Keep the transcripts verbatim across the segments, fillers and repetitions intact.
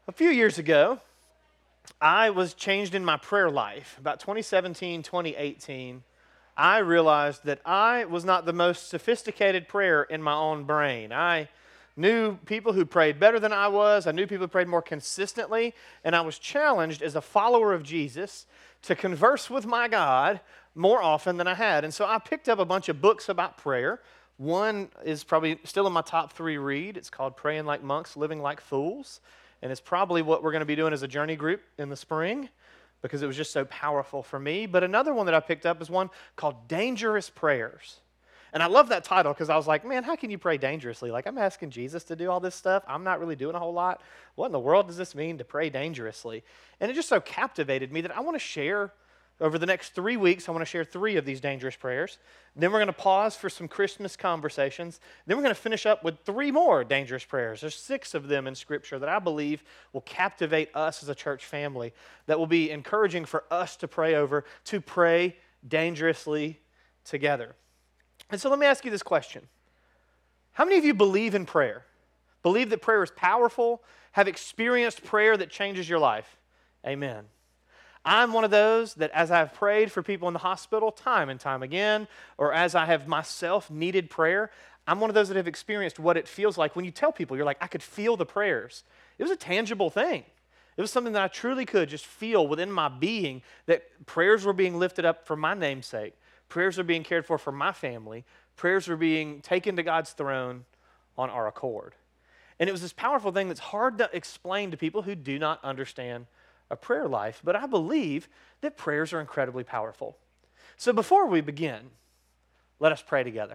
A few years ago, I was changed in my prayer life. About twenty seventeen, twenty eighteen, I realized that I was not the most sophisticated prayer in my own brain. I knew people who prayed better than I was. I knew people who prayed more consistently. And I was challenged as a follower of Jesus to converse with my God more often than I had. And so I picked up a bunch of books about prayer. One is probably still in my top three read. It's called Praying Like Monks, Living Like Fools. And it's probably what we're going to be doing as a journey group in the spring because it was just so powerful for me. But another one that I picked up is one called Dangerous Prayers. And I love that title because I was like, man, how can you pray dangerously? Like, I'm asking Jesus to do all this stuff. I'm not really doing a whole lot. What in the world does this mean to pray dangerously? And it just so captivated me that I want to share over the next three weeks, I want to share three of these dangerous prayers. Then we're going to pause for some Christmas conversations. Then we're going to finish up with three more dangerous prayers. There's six of them in Scripture that I believe will captivate us as a church family, that will be encouraging for us to pray over, to pray dangerously together. And so let me ask you this question. How many of you believe in prayer? Believe that prayer is powerful? Have experienced prayer that changes your life? Amen. I'm one of those that as I've prayed for people in the hospital time and time again, or as I have myself needed prayer, I'm one of those that have experienced what it feels like when you tell people, you're like, I could feel the prayers. It was a tangible thing. It was something that I truly could just feel within my being that prayers were being lifted up for my namesake. Prayers were being cared for for my family. Prayers were being taken to God's throne on our accord. And it was this powerful thing that's hard to explain to people who do not understand a prayer life, but I believe that prayers are incredibly powerful. So before we begin, let us pray together.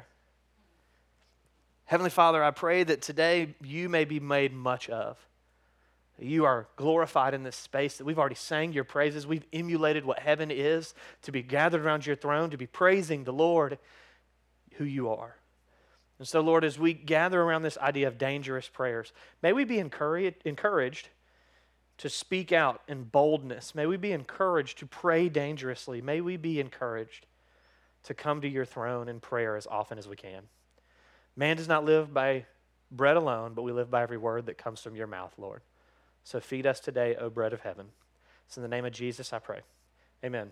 Heavenly Father, I pray that today you may be made much of. You are glorified in this space, that we've already sang your praises. We've emulated what heaven is, to be gathered around your throne, to be praising the Lord, who you are. And so, Lord, as we gather around this idea of dangerous prayers, may we be encouraged, encouraged to speak out in boldness. May we be encouraged to pray dangerously. May we be encouraged to come to your throne in prayer as often as we can. Man does not live by bread alone, but we live by every word that comes from your mouth, Lord. So feed us today, O bread of heaven. It's in the name of Jesus I pray. Amen.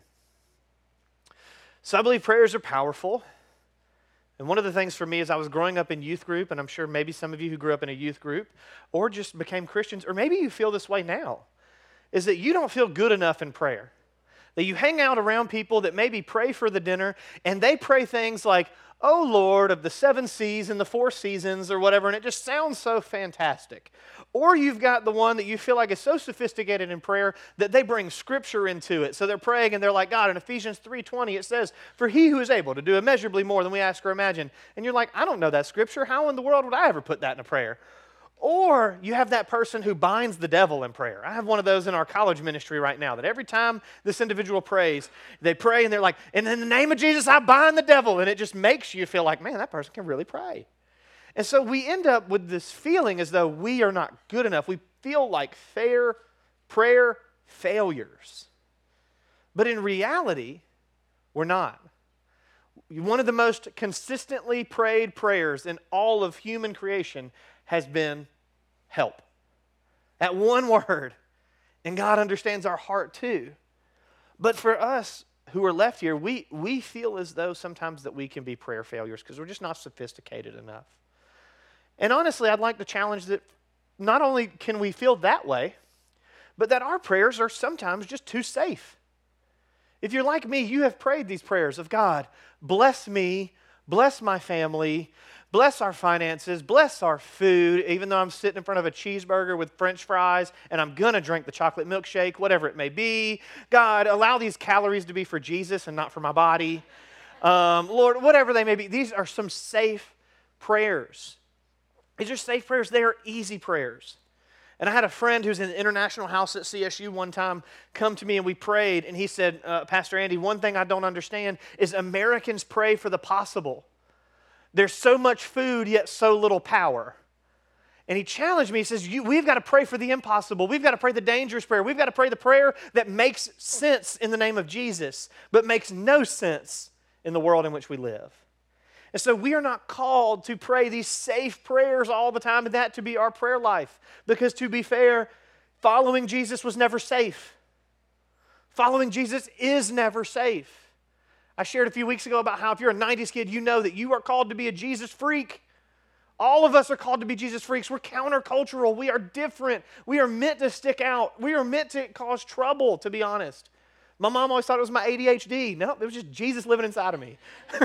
So I believe prayers are powerful. And one of the things for me as I was growing up in youth group, and I'm sure maybe some of you who grew up in a youth group or just became Christians, or maybe you feel this way now, is that you don't feel good enough in prayer. That you hang out around people that maybe pray for the dinner, and they pray things like, oh Lord, of the seven seas and the four seasons or whatever, and it just sounds so fantastic. Or you've got the one that you feel like is so sophisticated in prayer that they bring Scripture into it. So they're praying and they're like, God, in Ephesians three twenty it says, for he who is able to do immeasurably more than we ask or imagine. And you're like, I don't know that Scripture. How in the world would I ever put that in a prayer? Or you have that person who binds the devil in prayer. I have one of those in our college ministry right now that every time this individual prays, they pray and they're like, and in the name of Jesus, I bind the devil. And it just makes you feel like, man, that person can really pray. And so we end up with this feeling as though we are not good enough. We feel like fair prayer failures. But in reality, we're not. One of the most consistently prayed prayers in all of human creation has been help. That one word. And God understands our heart too. But for us who are left here, we, we feel as though sometimes that we can be prayer failures because we're just not sophisticated enough. And honestly, I'd like to challenge that not only can we feel that way, but that our prayers are sometimes just too safe. If you're like me, you have prayed these prayers of God, bless me, bless my family, bless our finances, bless our food, even though I'm sitting in front of a cheeseburger with French fries and I'm going to drink the chocolate milkshake, whatever it may be. God, allow these calories to be for Jesus and not for my body. Um, Lord, whatever they may be, these are some safe prayers. These are safe prayers. They are easy prayers. And I had a friend who's in the International House at C S U one time come to me and we prayed and he said, uh, Pastor Andy, one thing I don't understand is Americans pray for the possible. There's so much food, yet so little power. And he challenged me. He says, you, we've got to pray for the impossible. We've got to pray the dangerous prayer. We've got to pray the prayer that makes sense in the name of Jesus, but makes no sense in the world in which we live. And so we are not called to pray these safe prayers all the time and that to be our prayer life. Because to be fair, following Jesus was never safe. Following Jesus is never safe. I shared a few weeks ago about how if you're a nineties kid, you know that you are called to be a Jesus freak. All of us are called to be Jesus freaks. We're countercultural. We are different. We are meant to stick out. We are meant to cause trouble, to be honest. My mom always thought it was my A D H D. No, it was just Jesus living inside of me.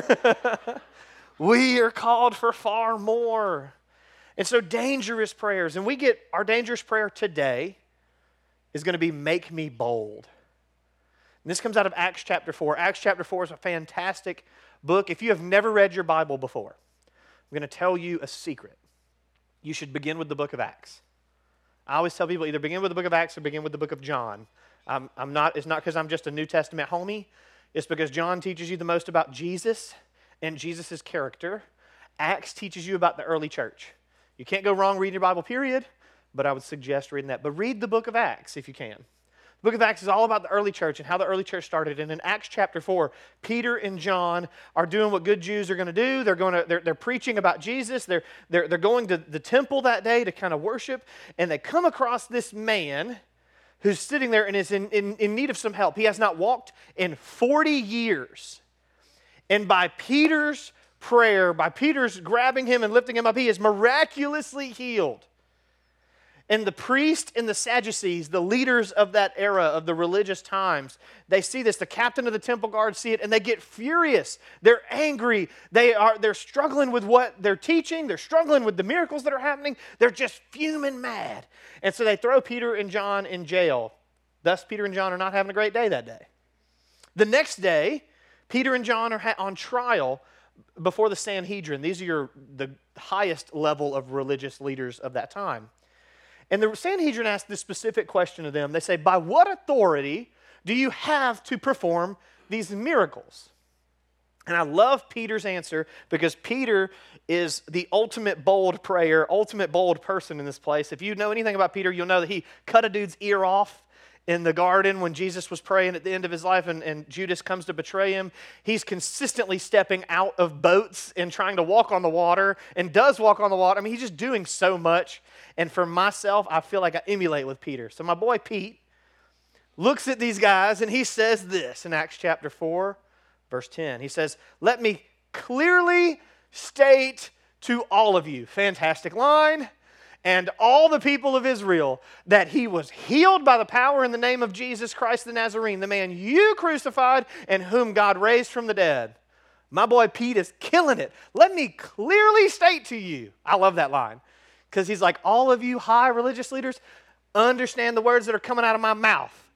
We are called for far more. And so dangerous prayers. And we get our dangerous prayer today is going to be make me bold. And this comes out of Acts chapter four. Acts chapter four is a fantastic book. If you have never read your Bible before, I'm going to tell you a secret. You should begin with the book of Acts. I always tell people either begin with the book of Acts or begin with the book of John. I'm, I'm not, it's not because I'm just a New Testament homie. It's because John teaches you the most about Jesus and Jesus' character. Acts teaches you about the early church. You can't go wrong reading your Bible, period, but I would suggest reading that. But read the book of Acts if you can. The book of Acts is all about the early church and how the early church started. And in Acts chapter four, Peter and John are doing what good Jews are going to do. They're going to they're, they're preaching about Jesus. They're, they're, they're going to the temple that day to kind of worship. And they come across this man who's sitting there and is in, in, in need of some help. He has not walked in forty years. And by Peter's prayer, by Peter's grabbing him and lifting him up, he is miraculously healed. And the priest and the Sadducees, the leaders of that era of the religious times, they see this. The captain of the temple guard see it, and they get furious. They're angry. They are, they're struggling with what they're teaching. They're struggling with the miracles that are happening. They're just fuming mad. And so they throw Peter and John in jail. Thus, Peter and John are not having a great day that day. The next day, Peter and John are ha- on trial before the Sanhedrin. These are your, the highest level of religious leaders of that time. And the Sanhedrin asked this specific question to them. They say, by what authority do you have to perform these miracles? And I love Peter's answer because Peter is the ultimate bold prayer, ultimate bold person in this place. If you know anything about Peter, you'll know that he cut a dude's ear off in the garden when Jesus was praying at the end of his life and, and Judas comes to betray him. He's consistently stepping out of boats and trying to walk on the water and does walk on the water. I mean, he's just doing so much. And for myself, I feel like I emulate with Peter. So my boy Pete looks at these guys and he says this in Acts chapter four, verse ten. He says, let me clearly state to all of you, fantastic line, and all the people of Israel, that he was healed by the power in the name of Jesus Christ the Nazarene, the man you crucified and whom God raised from the dead. My boy Pete is killing it. Let me clearly state to you. I love that line because he's like, all of you high religious leaders understand the words that are coming out of my mouth.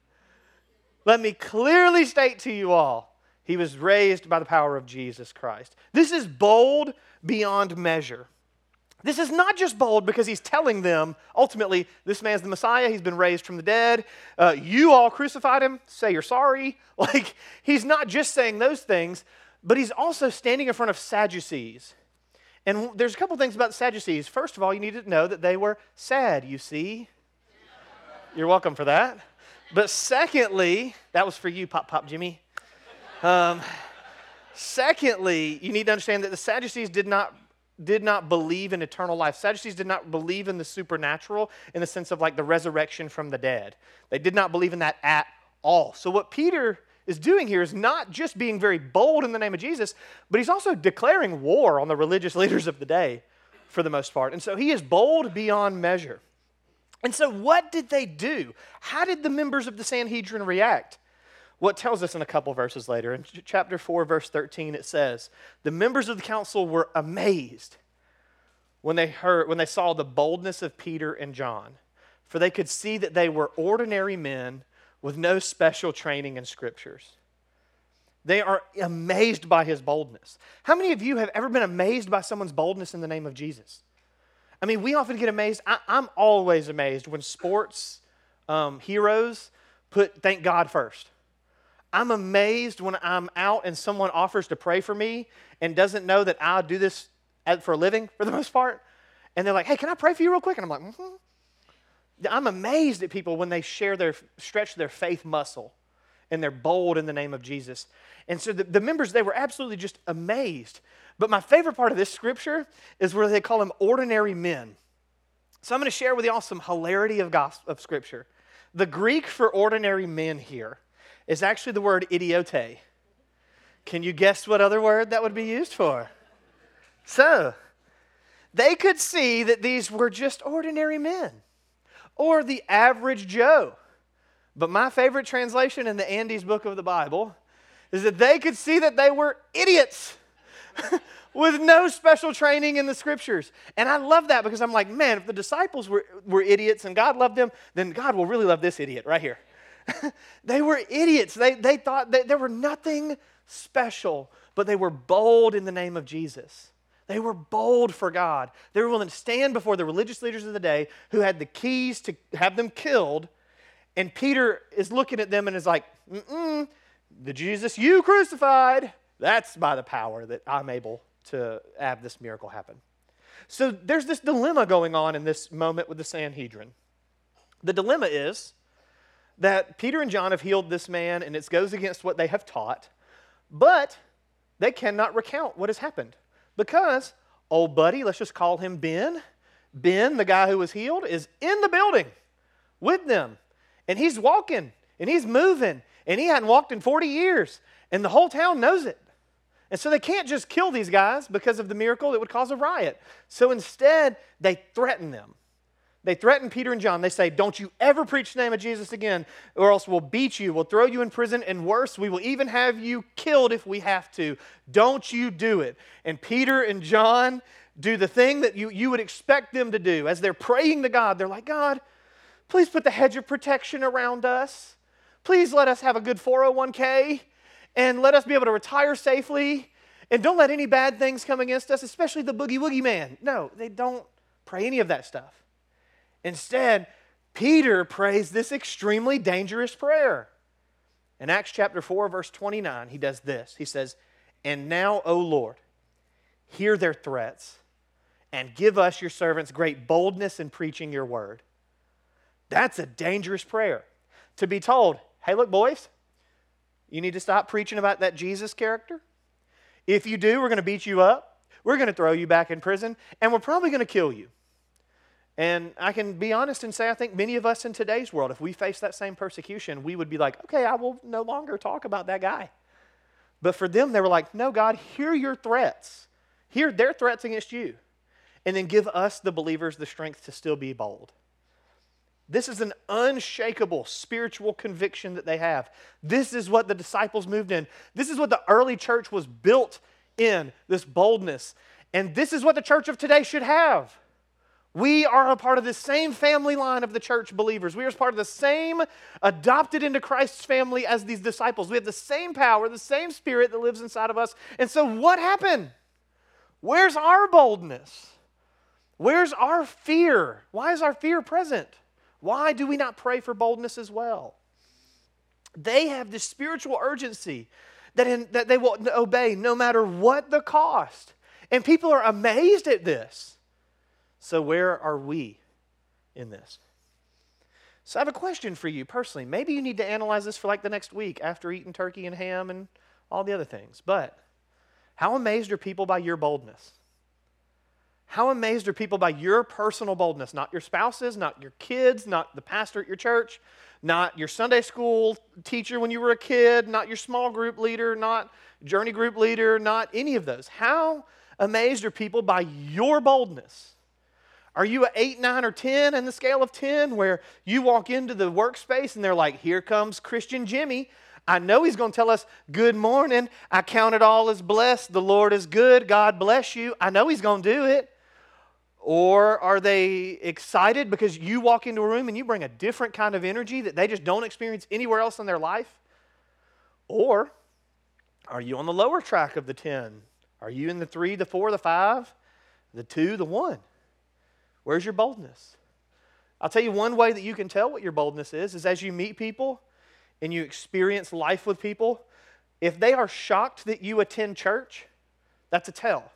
Let me clearly state to you all, he was raised by the power of Jesus Christ. This is bold beyond measure. This is not just bold because he's telling them, ultimately, this man's the Messiah. He's been raised from the dead. Uh, you all crucified him. Say you're sorry. Like, he's not just saying those things, but he's also standing in front of Sadducees. And there's a couple things about the Sadducees. First of all, you need to know that they were sad, you see. You're welcome for that. But secondly, that was for you, Pop Pop Jimmy. Um, secondly, you need to understand that the Sadducees did not did not believe in eternal life. Sadducees did not believe in the supernatural in the sense of like the resurrection from the dead. They did not believe in that at all. So what Peter is doing here is not just being very bold in the name of Jesus, but he's also declaring war on the religious leaders of the day for the most part. And so he is bold beyond measure. And so what did they do? How did the members of the Sanhedrin react? What tells us in a couple verses later. In chapter four, verse thirteen, it says, the members of the council were amazed when they heard, when they saw the boldness of Peter and John, for they could see that they were ordinary men with no special training in scriptures. They are amazed by his boldness. How many of you have ever been amazed by someone's boldness in the name of Jesus? I mean, we often get amazed. I, I'm always amazed when sports um, heroes put thank God first. I'm amazed when I'm out and someone offers to pray for me and doesn't know that I do this for a living for the most part. And they're like, hey, can I pray for you real quick? And I'm like, mm-hmm. I'm amazed at people when they share their, stretch their faith muscle and they're bold in the name of Jesus. And so the, the members, they were absolutely just amazed. But my favorite part of this scripture is where they call them ordinary men. So I'm going to share with y'all some hilarity of gospel, of Scripture. The Greek for ordinary men here is actually the word idiote. Can you guess what other word that would be used for? So, they could see that these were just ordinary men or the average Joe. But my favorite translation in the Andy's book of the Bible is that they could see that they were idiots with no special training in the Scriptures. And I love that because I'm like, man, if the disciples were, were idiots and God loved them, then God will really love this idiot right here. They were idiots. They, they thought that there were nothing special, but they were bold in the name of Jesus. They were bold for God. They were willing to stand before the religious leaders of the day who had the keys to have them killed. And Peter is looking at them and is like, mm-mm, the Jesus you crucified, that's by the power that I'm able to have this miracle happen. So there's this dilemma going on in this moment with the Sanhedrin. The dilemma is that Peter and John have healed this man, and it goes against what they have taught, but they cannot recount what has happened because old buddy, let's just call him Ben, Ben, the guy who was healed, is in the building with them, and he's walking, and he's moving, and he hadn't walked in forty years, and the whole town knows it. And so they can't just kill these guys because of the miracle. It would cause a riot. So instead, they threaten them. They threaten Peter and John. They say, don't you ever preach the name of Jesus again, or else we'll beat you, we'll throw you in prison, and worse, we will even have you killed if we have to. Don't you do it. And Peter and John do the thing that you, you would expect them to do. As they're praying to God, they're like, God, please put the hedge of protection around us. Please let us have a good four oh one k. And let us be able to retire safely. And don't let any bad things come against us, especially the boogie woogie man. No, they don't pray any of that stuff. Instead, Peter prays this extremely dangerous prayer. In Acts chapter four, verse twenty-nine, he does this. He says, and now, O Lord, hear their threats and give us, your servants, great boldness in preaching your word. That's a dangerous prayer. To be told, hey, look, boys, you need to stop preaching about that Jesus character. If you do, we're going to beat you up. We're going to throw you back in prison. And we're probably going to kill you. And I can be honest and say I think many of us in today's world, if we face that same persecution, we would be like, okay, I will no longer talk about that guy. But for them, they were like, no, God, hear your threats. Hear their threats against you. And then give us, the believers, the strength to still be bold. This is an unshakable spiritual conviction that they have. This is what the disciples moved in. This is what the early church was built in, this boldness. And this is what the church of today should have. We are a part of the same family line of the church believers. We are part of the same adopted into Christ's family as these disciples. We have the same power, the same spirit that lives inside of us. And so what happened? Where's our boldness? Where's our fear? Why is our fear present? Why do we not pray for boldness as well? They have this spiritual urgency that, in, that they will obey no matter what the cost. And people are amazed at this. So where are we in this? So I have a question for you personally. Maybe you need to analyze this for like the next week after eating turkey and ham and all the other things. But how amazed are people by your boldness? How amazed are people by your personal boldness? Not your spouses, not your kids, not the pastor at your church, not your Sunday school teacher when you were a kid, not your small group leader, not journey group leader, not any of those. How amazed are people by your boldness? Are you an eight, nine, or ten in the scale of ten where you walk into the workspace and they're like, here comes Christian Jimmy. I know he's going to tell us, good morning. I count it all as blessed. The Lord is good. God bless you. I know he's going to do it. Or are they excited because you walk into a room and you bring a different kind of energy that they just don't experience anywhere else in their life? Or are you on the lower track of the ten? Are you in the three, the four, the five, the two, the one? Where's your boldness? I'll tell you one way that you can tell what your boldness is, is as you meet people and you experience life with people, if they are shocked that you attend church, that's a tell.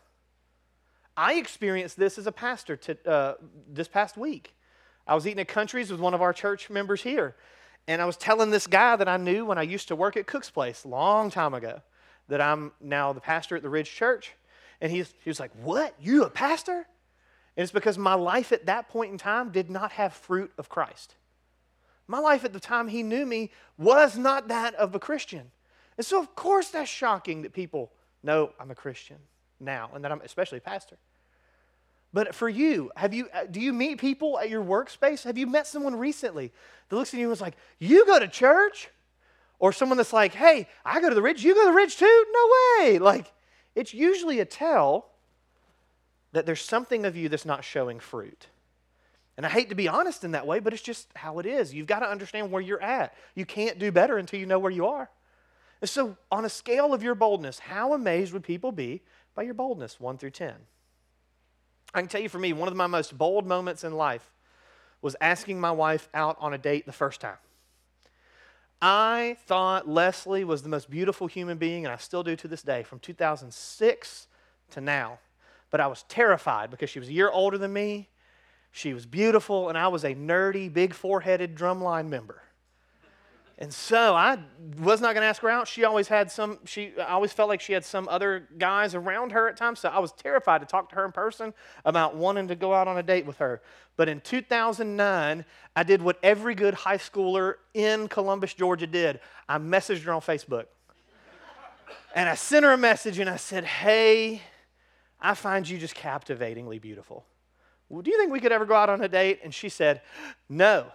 I experienced this as a pastor to, uh, this past week. I was eating at Country's with one of our church members here, and I was telling this guy that I knew when I used to work at Cook's Place a long time ago that I'm now the pastor at the Ridge Church, and he's, he was like, what? You a pastor? And it's because my life at that point in time did not have fruit of Christ. My life at the time he knew me was not that of a Christian. And so, of course, that's shocking that people know I'm a Christian now, and that I'm especially a pastor. But for you, have you, do you meet people at your workspace? Have you met someone recently that looks at you and is like, you go to church? Or someone that's like, hey, I go to the Ridge, you go to the Ridge too? No way. Like, it's usually a tell that there's something of you that's not showing fruit. And I hate to be honest in that way, but it's just how it is. You've got to understand where you're at. You can't do better until you know where you are. And so on a scale of your boldness, how amazed would people be by your boldness, one through ten? I can tell you for me, one of my most bold moments in life was asking my wife out on a date the first time. I thought Leslie was the most beautiful human being, and I still do to this day, from two thousand six to now. But I was terrified because she was a year older than me. She was beautiful, and I was a nerdy, big four-headed drumline member. And so I was not going to ask her out. She always had some, she, I always felt like she had some other guys around her at times, so I was terrified to talk to her in person about wanting to go out on a date with her. But in two thousand nine, I did what every good high schooler in Columbus, Georgia did. I messaged her on Facebook. And I sent her a message, and I said, hey, I find you just captivatingly beautiful. Well, do you think we could ever go out on a date? And she said, no.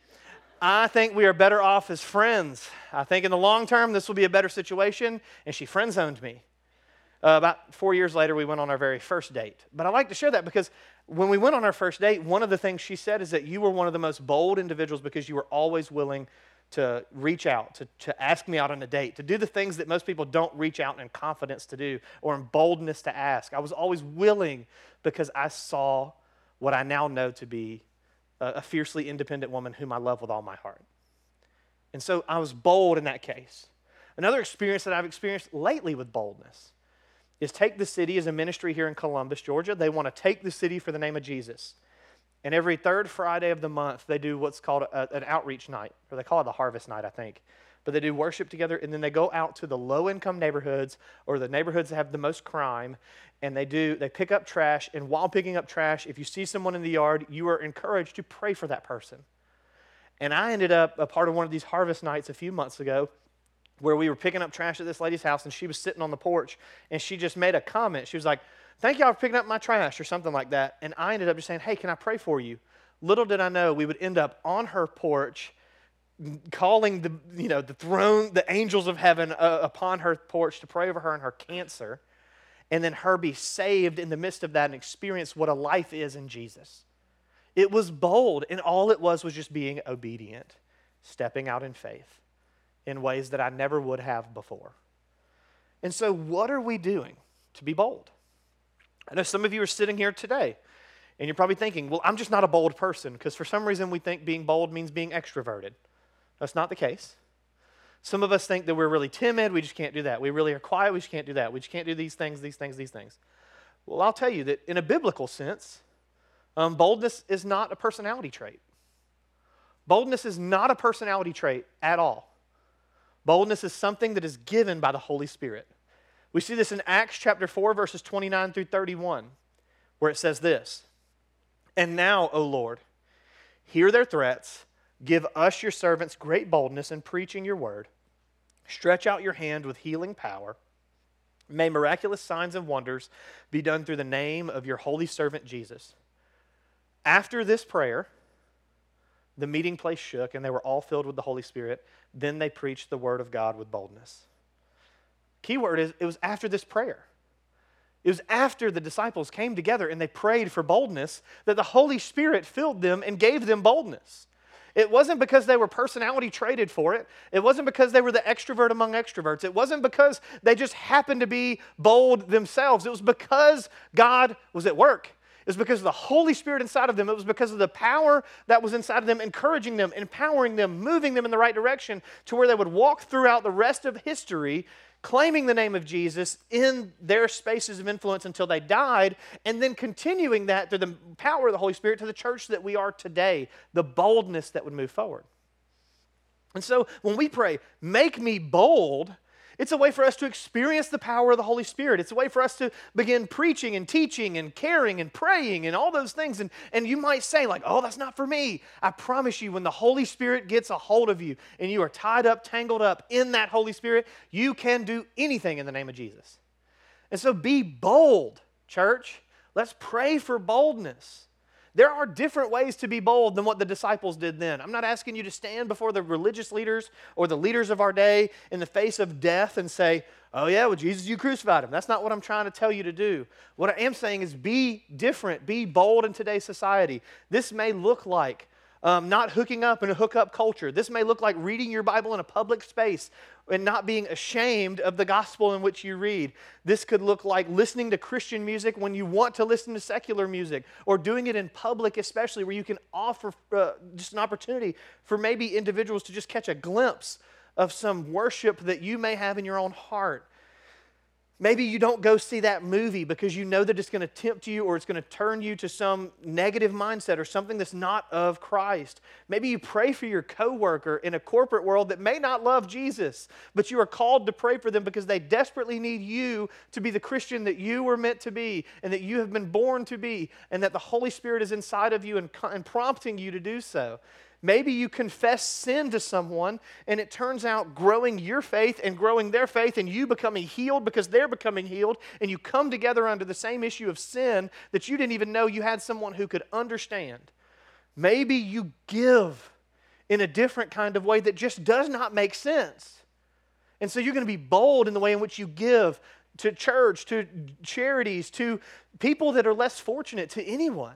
I think we are better off as friends. I think in the long term, this will be a better situation. And she friend-zoned me. Uh, about four years later, we went on our very first date. But I like to share that because when we went on our first date, one of the things she said is that you were one of the most bold individuals because you were always willing to reach out, to, to ask me out on a date, to do the things that most people don't reach out in confidence to do or in boldness to ask. I was always willing because I saw what I now know to be a fiercely independent woman whom I love with all my heart. And so I was bold in that case. Another experience that I've experienced lately with boldness is Take the City as a ministry here in Columbus, Georgia. They want to take the city for the name of Jesus. And every third Friday of the month, they do what's called a, an outreach night, or they call it the harvest night, I think. But they do worship together, and then they go out to the low-income neighborhoods or the neighborhoods that have the most crime, and they do they pick up trash. And while picking up trash, if you see someone in the yard, you are encouraged to pray for that person. And I ended up a part of one of these harvest nights a few months ago where we were picking up trash at this lady's house, and she was sitting on the porch, and she just made a comment. She was like, thank y'all for picking up my trash, or something like that. And I ended up just saying, hey, can I pray for you? Little did I know we would end up on her porch calling the, you know, the throne, the angels of heaven uh, upon her porch to pray over her and her cancer, and then her be saved in the midst of that and experience what a life is in Jesus. It was bold, and all it was was just being obedient, stepping out in faith in ways that I never would have before. And so what are we doing to be bold? I know some of you are sitting here today, and you're probably thinking, well, I'm just not a bold person, because for some reason we think being bold means being extroverted. That's not the case. Some of us think that we're really timid. We just can't do that. We really are quiet. We just can't do that. We just can't do these things, these things, these things. Well, I'll tell you that in a biblical sense, um, boldness is not a personality trait. Boldness is not a personality trait at all. Boldness is something that is given by the Holy Spirit. We see this in Acts chapter four, verses twenty-nine through thirty-one, where it says this, and now, O Lord, hear their threats. Give us, your servants, great boldness in preaching your word. Stretch out your hand with healing power. May miraculous signs and wonders be done through the name of your holy servant Jesus. After this prayer, the meeting place shook, and they were all filled with the Holy Spirit. Then they preached the word of God with boldness. Key word is, it was after this prayer. It was after the disciples came together and they prayed for boldness that the Holy Spirit filled them and gave them boldness. It wasn't because they were personality traded for it. It wasn't because they were the extrovert among extroverts. It wasn't because they just happened to be bold themselves. It was because God was at work. It was because of the Holy Spirit inside of them. It was because of the power that was inside of them, encouraging them, empowering them, moving them in the right direction to where they would walk throughout the rest of history claiming the name of Jesus in their spaces of influence until they died, and then continuing that through the power of the Holy Spirit to the church that we are today, the boldness that would move forward. And so when we pray, make me bold, It's a way for us to experience the power of the Holy Spirit. It's a way for us to begin preaching and teaching and caring and praying and all those things. And, and you might say like, oh, that's not for me. I promise you, when the Holy Spirit gets a hold of you and you are tied up, tangled up in that Holy Spirit, you can do anything in the name of Jesus. And so be bold, church. Let's pray for boldness. There are different ways to be bold than what the disciples did then. I'm not asking you to stand before the religious leaders or the leaders of our day in the face of death and say, oh yeah, well, Jesus, you crucified him. That's not what I'm trying to tell you to do. What I am saying is be different, be bold in today's society. This may look like Um, not hooking up in a hookup culture. This may look like reading your Bible in a public space and not being ashamed of the gospel in which you read. This could look like listening to Christian music when you want to listen to secular music, or doing it in public especially, where you can offer uh, just an opportunity for maybe individuals to just catch a glimpse of some worship that you may have in your own heart. Maybe you don't go see that movie because you know that it's going to tempt you or it's going to turn you to some negative mindset or something that's not of Christ. Maybe you pray for your coworker in a corporate world that may not love Jesus, but you are called to pray for them because they desperately need you to be the Christian that you were meant to be and that you have been born to be, and that the Holy Spirit is inside of you and, and prompting you to do so. Maybe you confess sin to someone and it turns out growing your faith and growing their faith and you becoming healed because they're becoming healed, and you come together under the same issue of sin that you didn't even know you had someone who could understand. Maybe you give in a different kind of way that just does not make sense. And so you're going to be bold in the way in which you give to church, to charities, to people that are less fortunate, to anyone.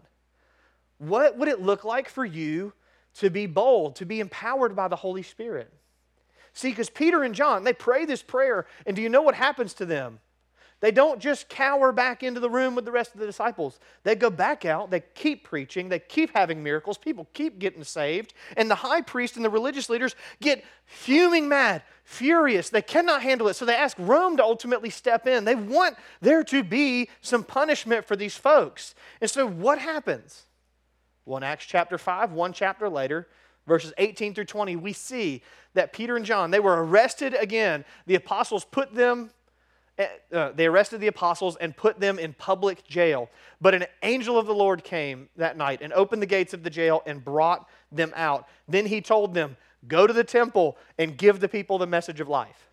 What would it look like for you to be bold, to be empowered by the Holy Spirit? See, because Peter and John, they pray this prayer, and do you know what happens to them? They don't just cower back into the room with the rest of the disciples. They go back out, they keep preaching, they keep having miracles, people keep getting saved, and the high priest and the religious leaders get fuming mad, furious. They cannot handle it, so they ask Rome to ultimately step in. They want there to be some punishment for these folks. And so what happens? Well, in Acts chapter five, one chapter later, verses eighteen through twenty, we see that Peter and John, they were arrested again. The apostles put them, uh, they arrested the apostles and put them in public jail. But an angel of the Lord came that night and opened the gates of the jail and brought them out. Then he told them, go to the temple and give the people the message of life.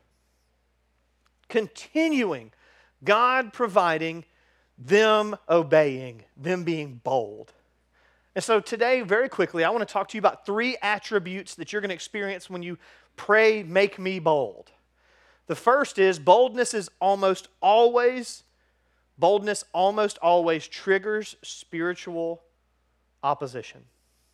Continuing, God providing, them obeying, them being bold. And so today, very quickly, I want to talk to you about three attributes that you're going to experience when you pray, make me bold. The first is boldness is almost always, boldness almost always triggers spiritual opposition.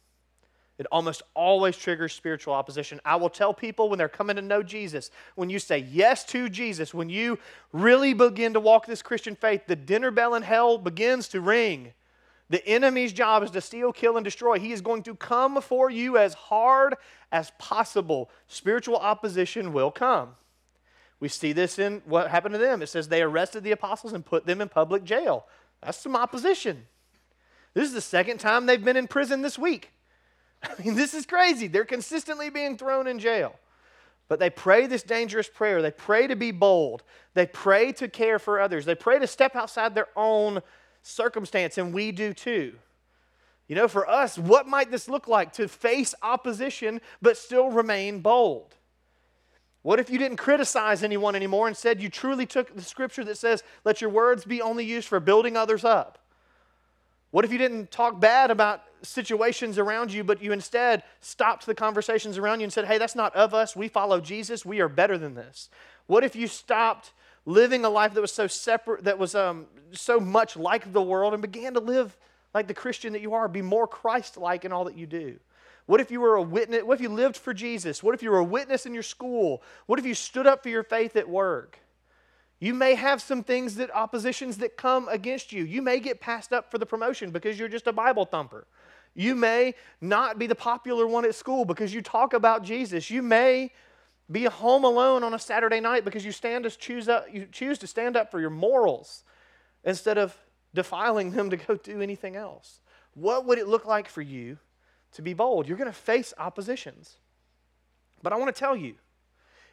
It almost always triggers spiritual opposition. I will tell people when they're coming to know Jesus, when you say yes to Jesus, when you really begin to walk this Christian faith, the dinner bell in hell begins to ring. The enemy's job is to steal, kill, and destroy. He is going to come for you as hard as possible. Spiritual opposition will come. We see this in what happened to them. It says they arrested the apostles and put them in public jail. That's some opposition. This is the second time they've been in prison this week. I mean, this is crazy. They're consistently being thrown in jail. But they pray this dangerous prayer. They pray to be bold. They pray to care for others. They pray to step outside their own circumstance, and we do too. You know, for us, what might this look like to face opposition but still remain bold? What if you didn't criticize anyone anymore and said you truly took the scripture that says, let your words be only used for building others up? What if you didn't talk bad about situations around you, but you instead stopped the conversations around you and said, hey, that's not of us. We follow Jesus. We are better than this. What if you stopped living a life that was so separate, that was um, so much like the world, and began to live like the Christian that you are, be more Christ-like in all that you do? What if you were a witness? What if you lived for Jesus? What if you were a witness in your school? What if you stood up for your faith at work? You may have some things that oppositions that come against you. You may get passed up for the promotion because you're just a Bible thumper. You may not be the popular one at school because you talk about Jesus. You may be home alone on a Saturday night because you stand to choose up, you choose to stand up for your morals instead of defiling them to go do anything else. What would it look like for you to be bold? You're going to face oppositions. But I want to tell you,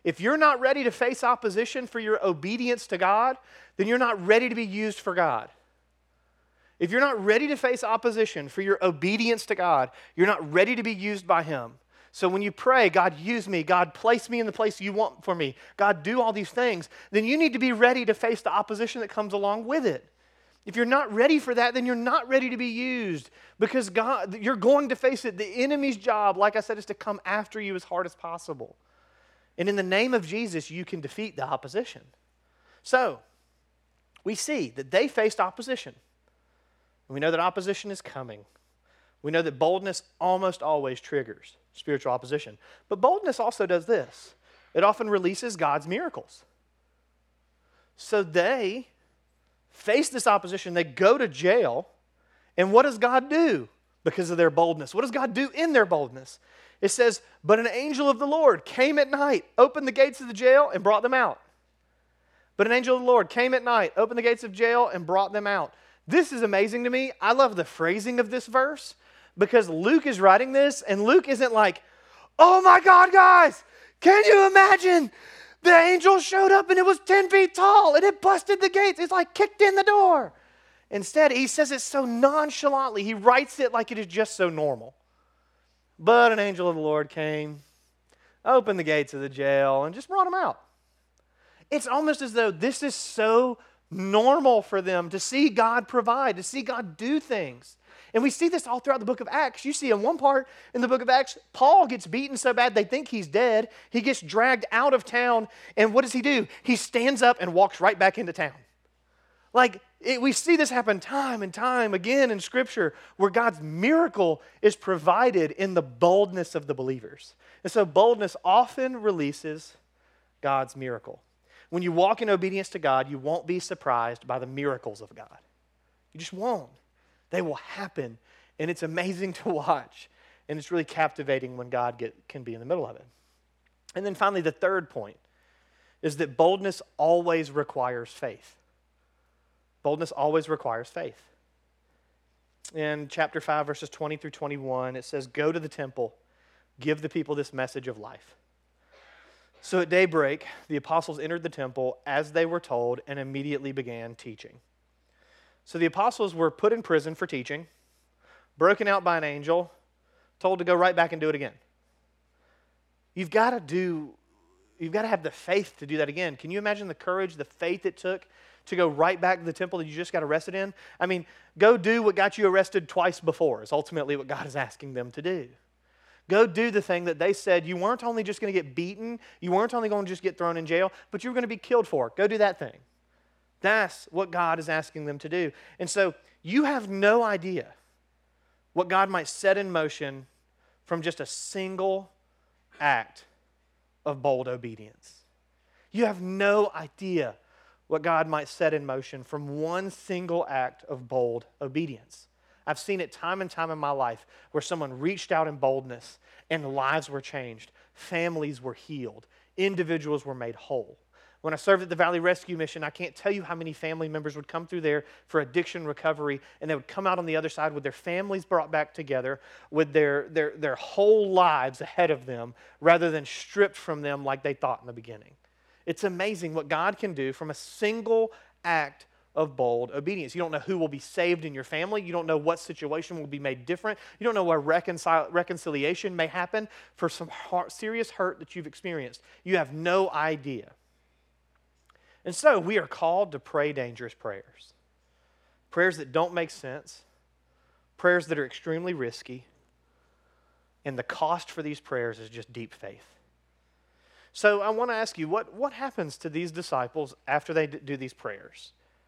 If you're not ready to face opposition for your obedience to God, then you're not ready to be used for God. If you're not ready to face opposition for your obedience to God, you're not ready to be used by Him. So when you pray, God, use me, God, place me in the place you want for me, God, do all these things, then you need to be ready to face the opposition that comes along with it. If you're not ready for that, then you're not ready to be used because God, you're going to face it. The enemy's job, like I said, is to come after you as hard as possible. And in the name of Jesus, you can defeat the opposition. So, we see that they faced opposition. We know that opposition is coming. We know that boldness almost always triggers spiritual opposition. But boldness also does this. It often releases God's miracles. So they face this opposition. They go to jail. And what does God do because of their boldness? What does God do in their boldness? It says, but an angel of the Lord came at night, opened the gates of the jail, and brought them out. But an angel of the Lord came at night, opened the gates of jail, and brought them out. This is amazing to me. I love the phrasing of this verse because Luke is writing this, and Luke isn't like, oh my God, guys, can you imagine? The angel showed up, and it was ten feet tall, and it busted the gates. It's like kicked in the door. Instead, he says it so nonchalantly. He writes it like it is just so normal. But an angel of the Lord came, opened the gates of the jail, and just brought them out. It's almost as though this is so normal for them to see God provide, to see God do things. And we see this all throughout the book of Acts. You see in one part in the book of Acts, Paul gets beaten so bad they think he's dead. He gets dragged out of town, and what does he do? He stands up and walks right back into town. Like, it, we see this happen time and time again in Scripture where God's miracle is provided in the boldness of the believers. And so boldness often releases God's miracle. When you walk in obedience to God, you won't be surprised by the miracles of God. You just won't. They will happen, and it's amazing to watch. And it's really captivating when God get, can be in the middle of it. And then finally, the third point is that boldness always requires faith. Boldness always requires faith. In chapter five, verses twenty through twenty-one, it says, go to the temple, give the people this message of life. So at daybreak, the apostles entered the temple as they were told and immediately began teaching. So the apostles were put in prison for teaching, broken out by an angel, told to go right back and do it again. You've got to do, you've got to have the faith to do that again. Can you imagine the courage, the faith it took to go right back to the temple that you just got arrested in? I mean, go do what got you arrested twice before is ultimately what God is asking them to do. Go do the thing that they said you weren't only just going to get beaten, you weren't only going to just get thrown in jail, but you were going to be killed for it. Go do that thing. That's what God is asking them to do. And so you have no idea what God might set in motion from just a single act of bold obedience. You have no idea what God might set in motion from one single act of bold obedience. I've seen it time and time in my life where someone reached out in boldness and lives were changed, families were healed, individuals were made whole. When I served at the Valley Rescue Mission, I can't tell you how many family members would come through there for addiction recovery, and they would come out on the other side with their families brought back together, with their, their, their whole lives ahead of them, rather than stripped from them like they thought in the beginning. It's amazing what God can do from a single act of bold obedience. You don't know who will be saved in your family. You don't know what situation will be made different. You don't know where reconcil- reconciliation may happen for some heart, serious hurt that you've experienced. You have no idea. And so we are called to pray dangerous prayers. Prayers that don't make sense. Prayers that are extremely risky. And the cost for these prayers is just deep faith. So I want to ask you, what, what happens to these disciples after they d- do these prayers?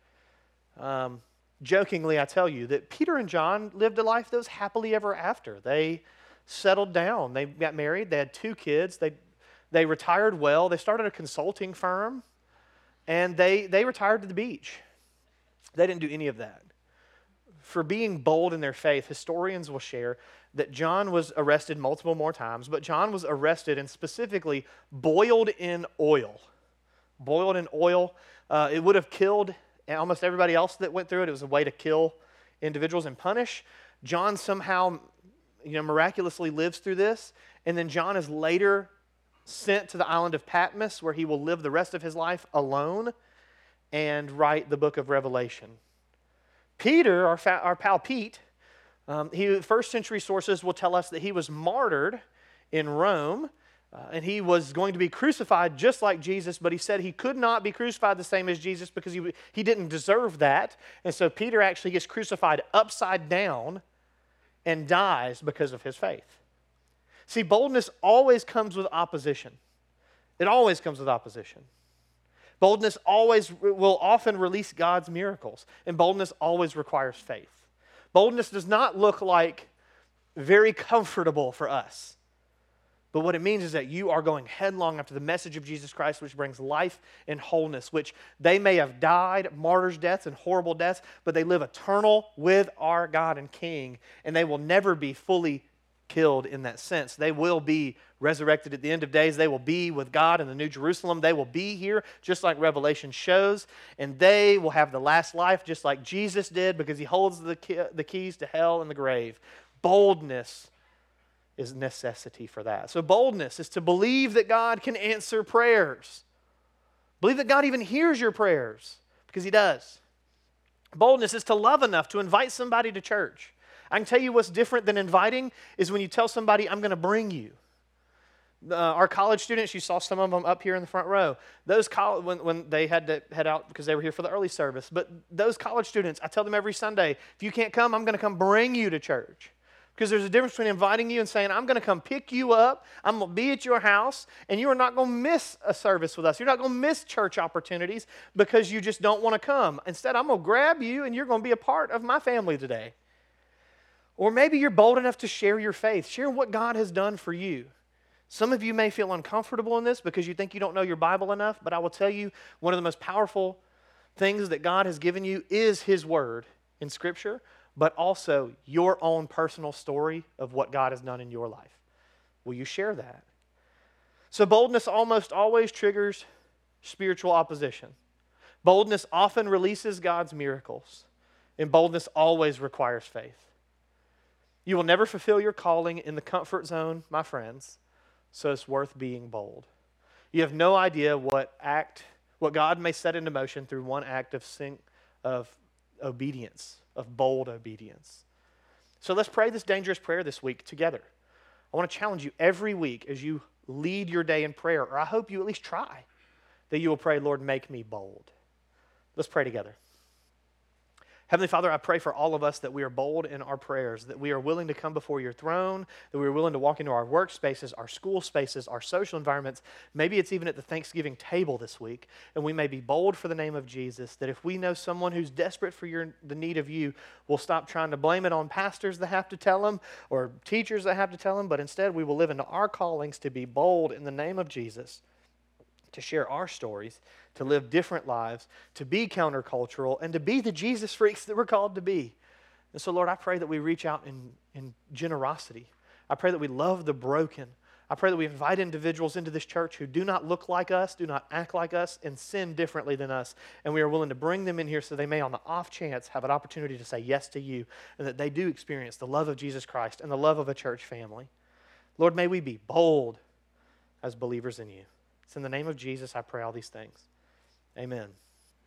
Um, jokingly, I tell you that Peter and John lived a life that was happily ever after. They settled down. They got married. They had two kids. They, they retired well. They started a consulting firm. And they, they retired to the beach. They didn't do any of that. For being bold in their faith, historians will share that John was arrested multiple more times, but John was arrested and specifically boiled in oil. Boiled in oil. Uh, it would have killed almost everybody else that went through it. It was a way to kill individuals and punish. John somehow, you know, miraculously lives through this, and then John is later sent to the island of Patmos, where he will live the rest of his life alone and write the book of Revelation. Peter, our, fa- our pal Pete, um, he, first century sources will tell us that he was martyred in Rome, uh, and he was going to be crucified just like Jesus, but he said he could not be crucified the same as Jesus because he, he didn't deserve that. And so Peter actually gets crucified upside down and dies because of his faith. See, boldness always comes with opposition. It always comes with opposition. Boldness always will often release God's miracles, and boldness always requires faith. Boldness does not look like very comfortable for us, but what it means is that you are going headlong after the message of Jesus Christ, which brings life and wholeness, which they may have died martyrs' deaths and horrible deaths, but they live eternal with our God and King, and they will never be fully killed in that sense. They will be resurrected at the end of days. They will be with God in the New Jerusalem. They will be here just like Revelation shows, and they will have the last life just like Jesus did because he holds the, key, the keys to hell and the grave. Boldness is necessity for that. So boldness is to believe that God can answer prayers. Believe that God even hears your prayers because he does. Boldness is to love enough to invite somebody to church. I can tell you what's different than inviting is when you tell somebody, I'm going to bring you. Uh, our college students, you saw some of them up here in the front row. Those college, when, when they had to head out because they were here for the early service. But those college students, I tell them every Sunday, if you can't come, I'm going to come bring you to church. Because there's a difference between inviting you and saying, I'm going to come pick you up, I'm going to be at your house, and you are not going to miss a service with us. You're not going to miss church opportunities because you just don't want to come. Instead, I'm going to grab you, and you're going to be a part of my family today. Or maybe you're bold enough to share your faith. Share what God has done for you. Some of you may feel uncomfortable in this because you think you don't know your Bible enough, but I will tell you one of the most powerful things that God has given you is his word in Scripture, but also your own personal story of what God has done in your life. Will you share that? So boldness almost always triggers spiritual opposition. Boldness often releases God's miracles, and boldness always requires faith. You will never fulfill your calling in the comfort zone, my friends, so it's worth being bold. You have no idea what act, what God may set into motion through one act of sing, of obedience, of bold obedience. So let's pray this dangerous prayer this week together. I want to challenge you every week as you lead your day in prayer, or I hope you at least try, that you will pray, Lord, make me bold. Let's pray together. Heavenly Father, I pray for all of us that we are bold in our prayers, that we are willing to come before your throne, that we are willing to walk into our workspaces, our school spaces, our social environments. Maybe it's even at the Thanksgiving table this week, and we may be bold for the name of Jesus, that if we know someone who's desperate for your, the need of you, we'll stop trying to blame it on pastors that have to tell them or teachers that have to tell them, but instead we will live into our callings to be bold in the name of Jesus, to share our stories, to live different lives, to be countercultural, and to be the Jesus freaks that we're called to be. And so, Lord, I pray that we reach out in, in generosity. I pray that we love the broken. I pray that we invite individuals into this church who do not look like us, do not act like us, and sin differently than us. And we are willing to bring them in here so they may, on the off chance, have an opportunity to say yes to you, and that they do experience the love of Jesus Christ and the love of a church family. Lord, may we be bold as believers in you. It's in the name of Jesus I pray all these things. Amen.